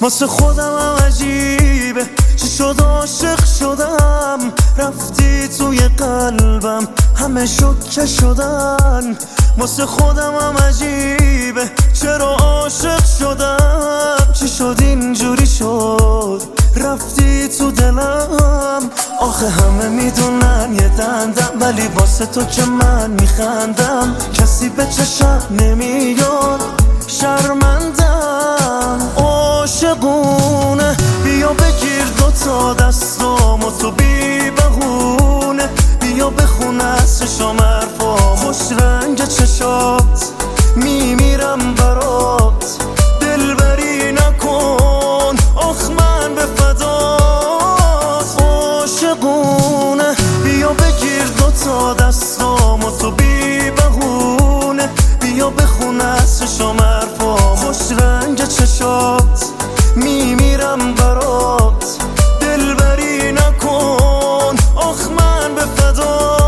واسه خودم هم عجیبه چی شد عاشق شدم، رفتی توی قلبم همه شوکه شدن. واسه خودم هم عجیبه چرا عاشق شدم، چی شد اینجوری شد رفتی تو دلم. آخه همه میدونن یه دندم، ولی واسه تو که من میخندم. کسی به چشم نمیاد شرمندم. عاشقونه بیا بگیر دوتا دستام و تو بی بهونه، بیا بخون از چشام حرفا، خوش رنگ چشات میمیرم برات. دلبری نکن آخ من به فدات. عاشقونه بیا بگیر دوتا دستام و تو بی بهونه، بیا بخون از چشام حرفا، خوش رنگ چشات میمیرم برات. دلبری نکن آخ من به فدات.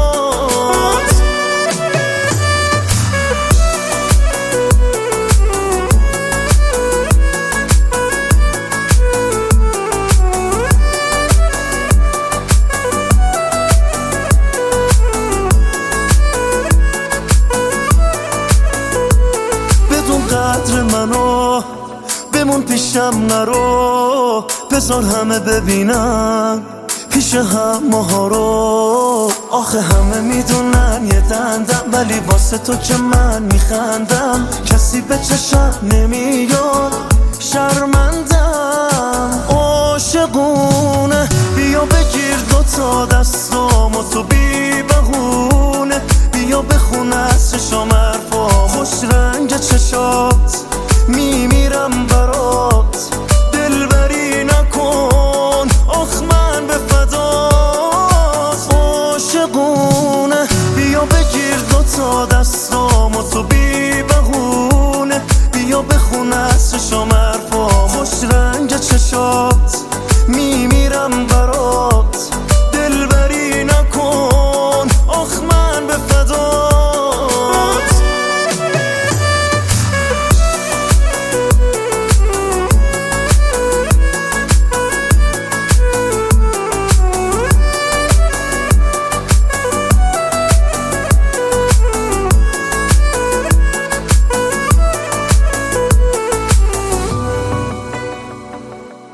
بدون قدر منو بمون پیشم نرو، بذار همه ببینن پیش هم ماها رو. آخه همه میدونن یه دندم، ولی واسه تو که من میخندم. کسی به چشم نمیاد شرمندم. عاشقونه بیا بگیر دوتا دستام و تو بی بهونه، بیا بخون از چشام حرفا، خوش رنگ چشات میمیرم برات. دلبری نکن آخ من به فدات. عاشقونه بیا بگیر دوتا دستام و تو بی بهونه، بیا بخون از چشام حرفا، خوش رنگ چشات میمیرم برات. دلبری نکن آخ من به فدات.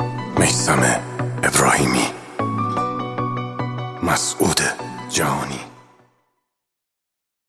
میثم ابراهیمی، مسعود جهانی.